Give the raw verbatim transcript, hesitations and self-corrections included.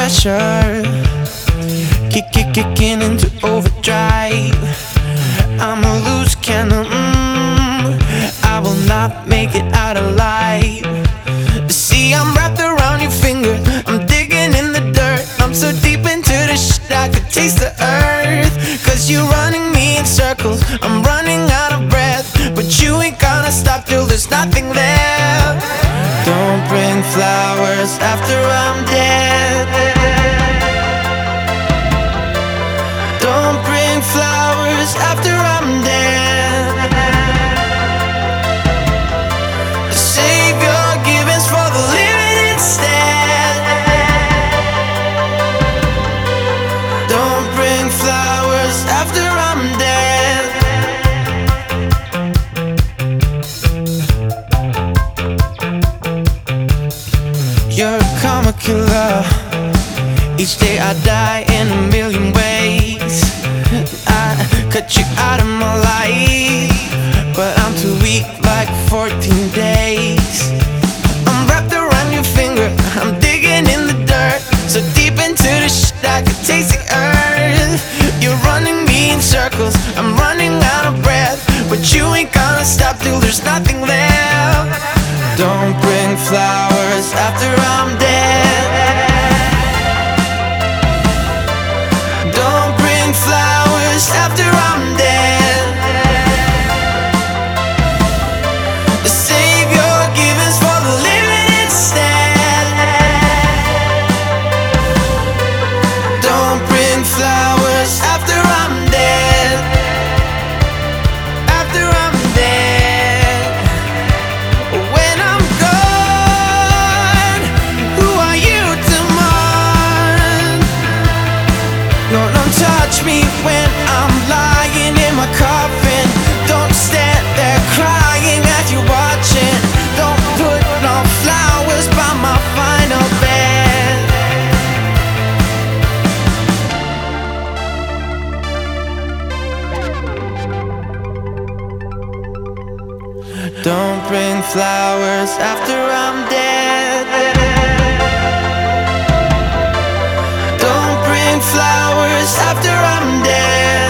pressure, kick, kick, kicking into overdrive. I'm a loose cannon, mm, I will not make it out alive. See, I'm wrapped around your finger, I'm digging in the dirt. I'm so deep into this shit I could taste the earth. Cause you're running me in circles, I'm running out of breath. But you ain't gonna stop till there's nothing left. Don't bring flowers after I'm dead. Don't bring flowers after I'm dead. Save your givings for the living instead. Don't bring flowers after I'm dead. You're a karma killer. Each day I die in a million ways. I cut you out of my life, but I'm too weak like fourteen days. I'm wrapped around your finger, I'm digging in the dirt. So deep into the shit I could taste the earth. You're running me in circles, I'm running out of breath. But you ain't gonna stop till there's nothing left. Don't bring flowers after I'm dead. Don't bring flowers after I'm dead. Save your givings for the living instead. Don't bring flowers after I'm dead. After I'm dead. When I'm gone, who are you to mourn? No, don't touch me when I'm lying in my coffin. Don't stand there crying as you're watching. Don't put no flowers by my final bed. Don't bring flowers after I'm dead. Don't bring flowers after I'm dead.